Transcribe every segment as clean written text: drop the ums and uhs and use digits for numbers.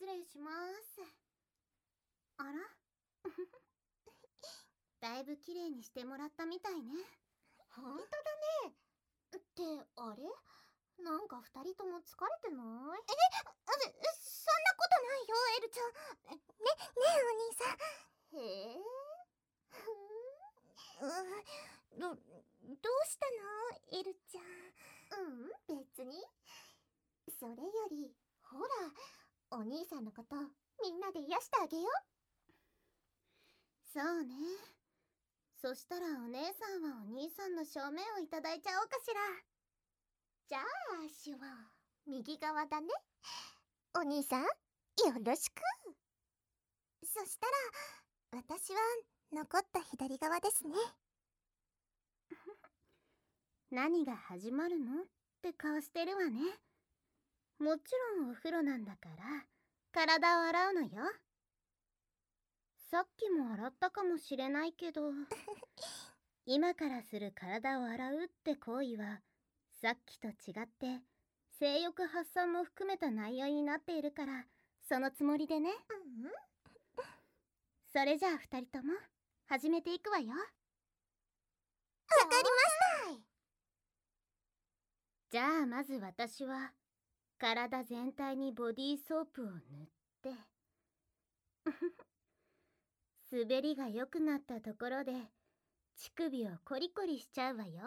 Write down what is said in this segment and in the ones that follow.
礼します。あらだいぶ綺麗にしてもらったみたいね。 ほんとだね。ってあれ、なんか二人とも疲れてない？そんなことないよ、エルちゃん。ねえお兄さん。へえ。どうしたのエルちゃん。別に。それよりほら、お兄さんのことみんなで癒してあげよう。 そうね。そしたらお姉さんはお兄さんの正面をいただいちゃおうかしら。 じゃあ足は右側だね。お兄さんよろしく。そしたら私は残った左側ですね。 何が始まるのって顔してるわね。もちろんお風呂なんだから体を洗うのよ。さっきも洗ったかもしれないけど今からする体を洗うって行為はさっきと違って性欲発散も含めた内容になっているからそのつもりでね。それじゃあ2人とも始めていくわよ。わかりました。 じゃあまず私は体全体にボディーソープを塗って滑りが良くなったところで乳首をコリコリしちゃうわよ。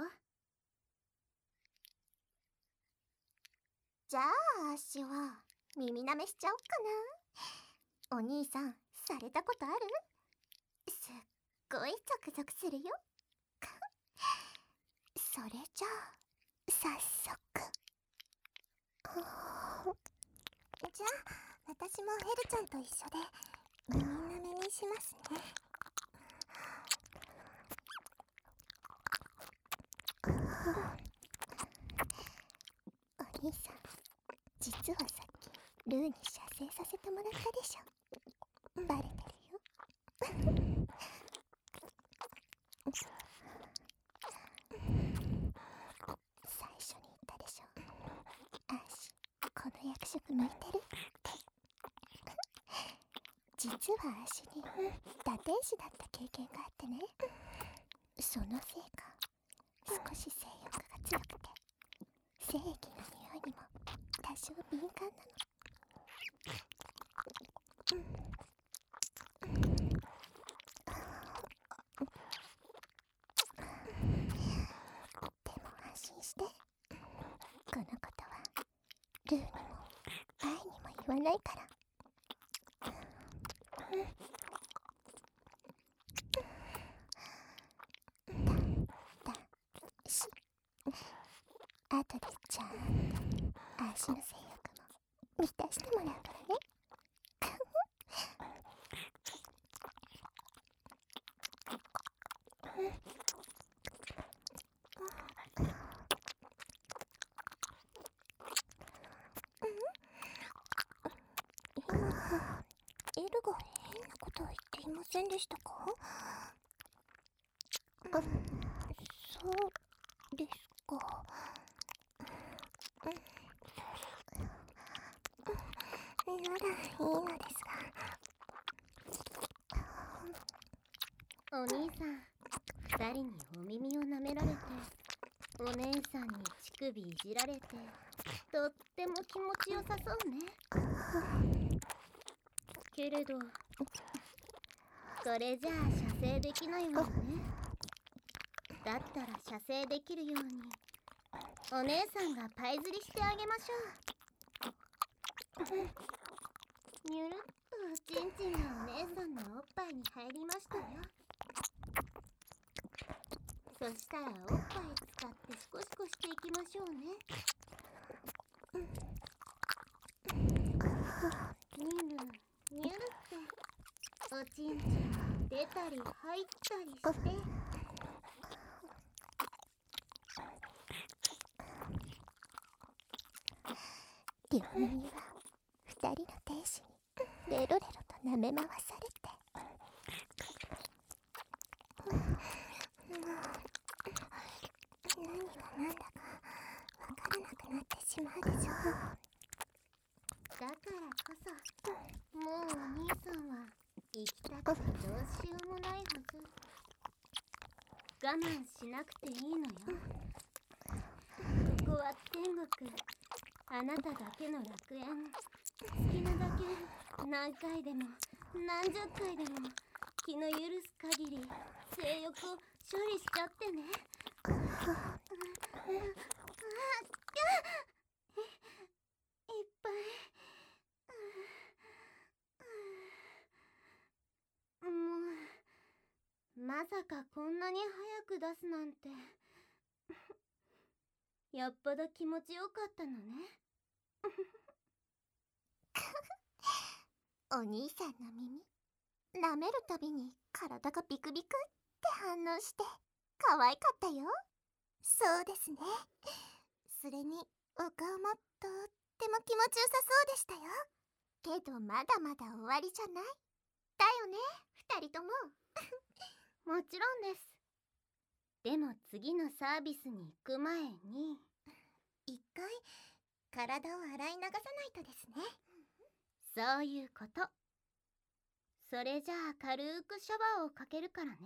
じゃあ足は耳舐めしちゃおっかな。お兄さんされたことある？すっごいゾクゾクするよ。それじゃあ早速。じゃあ私もエルちゃんと一緒で耳舐めにしますね。お兄さん、実はさっきルーに射精させてもらったでしょ。バレてるよ。最初に言ったでしょ。アシ、この役職向いてるって実はアシに堕天使だった経験があってね。そのせいか少し性欲が強くて精液の匂いにも多少敏感なの。でも安心して、このことはルーにもアイにも言わないから。あとでちゃんと足の性欲も満たしてもらうからね。エルが変なことを言っていませんでしたか？そうですか。ならいいのですが。 お兄さん2人にお耳を舐められてお姉さんに乳首いじられてとっても気持ちよさそうね。けれどこれじゃあ射精できないわよね。だったら射精できるようにお姉さんがパイ釣りしてあげましょう。にゅるっとチンチンがお姉さんのおっぱいに入りましたよ。そしたらおっぱい使ってシコシコしていきましょうね。にゅるにゅるっておちんちん出たり入ったりして。 両耳は二人の天使にレロレロと舐め回されて。何が何だかわからなくなってしまうでしょう。 だからこそもうお兄さんは行きたくてどうしようもないはず。我慢しなくていいのよ。ここは天国、あなただけの楽園。好きなだけ何回でも何十回でも気の許す限り性欲を処理しちゃってね。いっぱい。もうまさかこんなに早く出すなんて。よっぽど気持ちよかったのね。 お兄さんの耳舐めるたびに体がビクビクって反応して可愛かったよ。そうですね。それにお顔もとっても気持ちよさそうでしたよ。けどまだまだ終わりじゃないだよね、二人とも。 もちろんです。でも次のサービスに行く前に一回体を洗い流さないとですね。 そういうこと。それじゃあ軽くシャワーをかけるからね。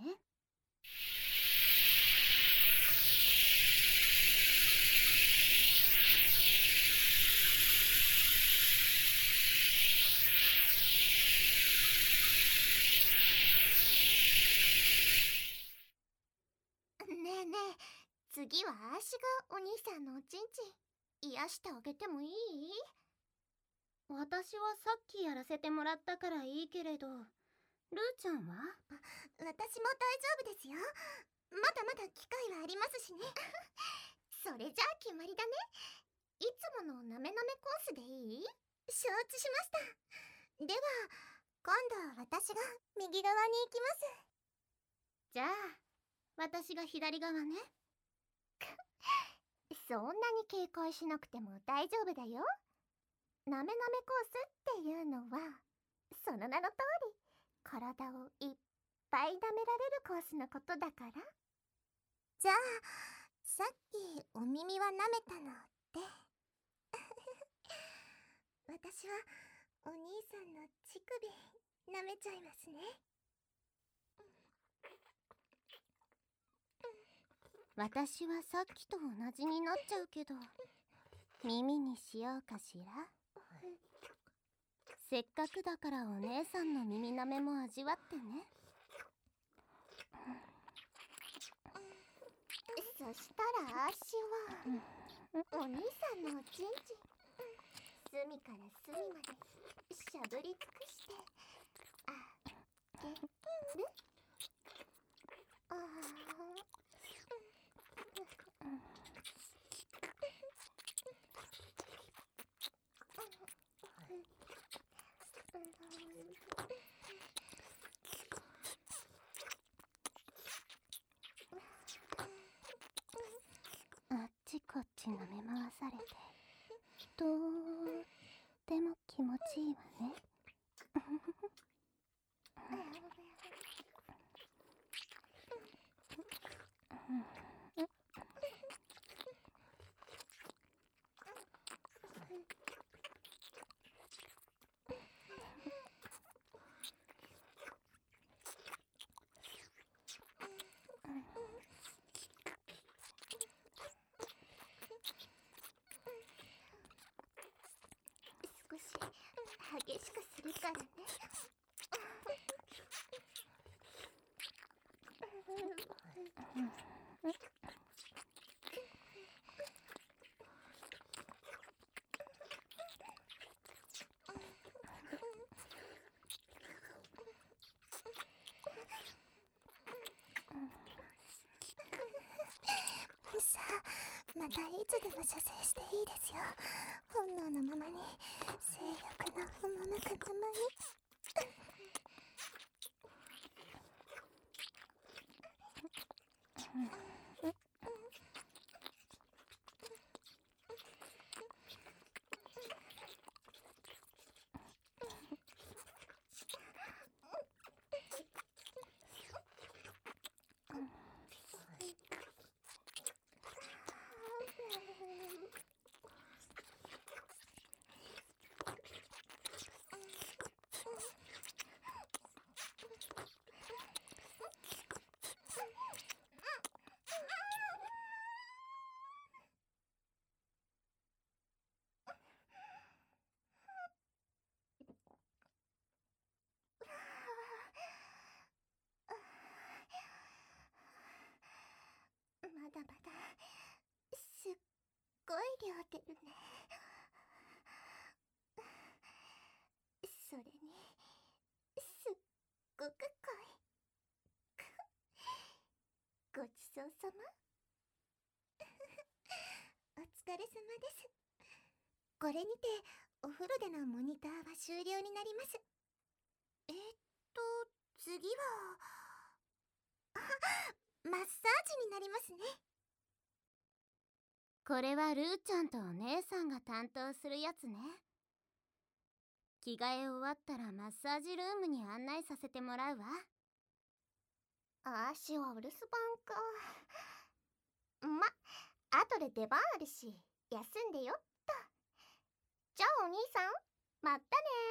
ねえねえ、次はあーしがお兄さんのおちんちん癒してあげてもいい？ 私はさっきやらせてもらったからいいけれど、ルーちゃんは？ 私も大丈夫ですよ。まだまだ機会はありますしね。それじゃあ決まりだね。いつものなめなめコースでいい？承知しました。では今度は私が右側に行きます。 じゃあ私が左側ね。 そんなに警戒しなくても大丈夫だよ。なめなめコースっていうのはその名の通り体をいっぱい舐められるコースのことだから。じゃあさっきお耳は舐めたので私はお兄さんの乳首舐めちゃいますね。 私はさっきと同じになっちゃうけど、耳にしようかしら。せっかくだからお姉さんの耳なめも味わってね。 そしたらあーしはお兄さんのおちんちん隅から隅までしゃぶり尽くしてあげる。ああっちこっち舐め回されてとっても気持ちいいわね。 少し激しくするからね。さあまたいつでも射精していいですよ。本能のままに性欲の赴くままに。 けるね。それにすっごく濃い。ごちそうさま。お疲れ様です。これにてお風呂でのモニターは終了になります。次はマッサージになりますね。 これはルーちゃんとお姉さんが担当するやつね。着替え終わったらマッサージルームに案内させてもらうわ。 足はお留守番か。後で出番あるし休んでよっと。じゃあお兄さん、まったね。